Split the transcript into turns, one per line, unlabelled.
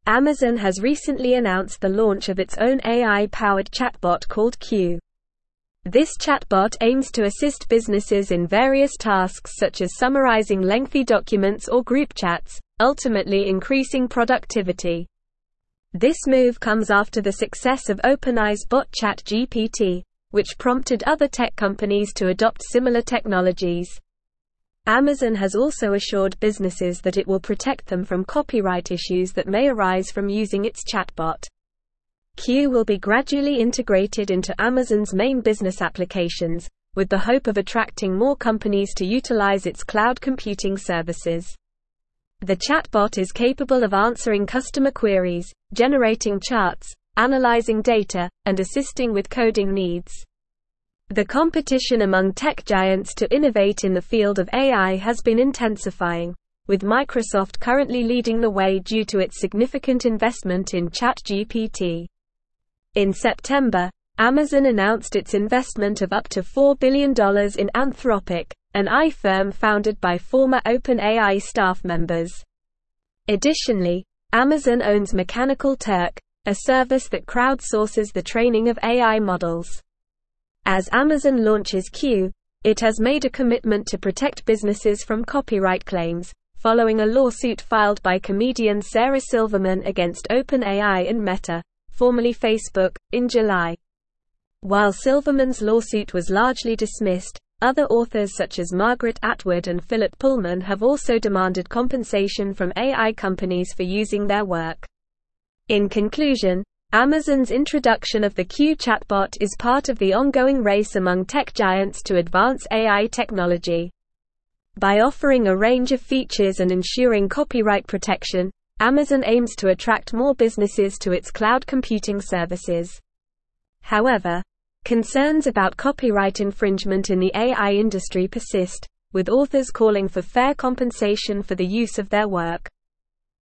Amazon has recently announced the launch of its own AI-powered chatbot called Q. This chatbot aims to assist businesses in various tasks such as summarizing lengthy documents or group chats, ultimately increasing productivity. This move comes after the success of OpenAI's bot ChatGPT, which prompted other tech companies to adopt similar technologies. Amazon has also assured businesses that it will protect them from copyright issues that may arise from using its chatbot. Q will be gradually integrated into Amazon's main business applications, with the hope of attracting more companies to utilize its cloud computing services. The chatbot is capable of answering customer queries, generating charts, analyzing data, and assisting with coding needs. The competition among tech giants to innovate in the field of AI has been intensifying, with Microsoft currently leading the way due to its significant investment in ChatGPT. In September, Amazon announced its investment of up to $4 billion in Anthropic, an AI firm founded by former OpenAI staff members. Additionally, Amazon owns Mechanical Turk, a service that crowdsources the training of AI models. As Amazon launches Q, it has made a commitment to protect businesses from copyright claims, following a lawsuit filed by comedian Sarah Silverman against OpenAI and Meta, formerly Facebook, in July. While Silverman's lawsuit was largely dismissed, other authors such as Margaret Atwood and Philip Pullman have also demanded compensation from AI companies for using their work. In conclusion, Amazon's introduction of the Q chatbot is part of the ongoing race among tech giants to advance AI technology. By offering a range of features and ensuring copyright protection, Amazon aims to attract more businesses to its cloud computing services. However, concerns about copyright infringement in the AI industry persist, with authors calling for fair compensation for the use of their work.